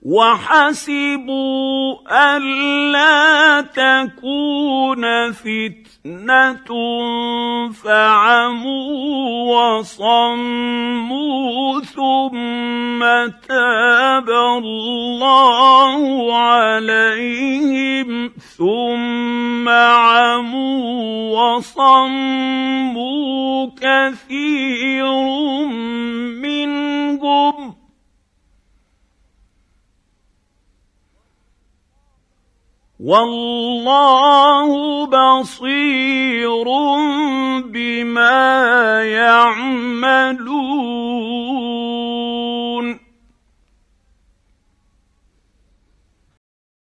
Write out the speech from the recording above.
وحسبوا ألا تكون فتنة فعموا وصموا ثم تاب الله عليهم ثم عموا وصموا كثير منهم والله بصير بما يعملون.